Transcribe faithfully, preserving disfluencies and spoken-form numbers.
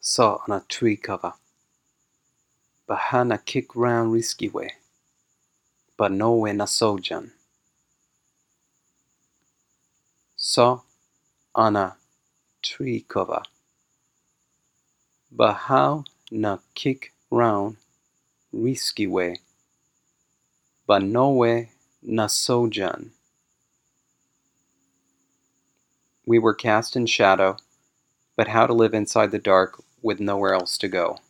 saw on a tree cover. Baha na kick round risky way, but nowhere na sojan. Saw on a tree cover. Baha na kick round risky way, but nowhere na sojan. We were cast in shadow, but how to live inside the dark with nowhere else to go.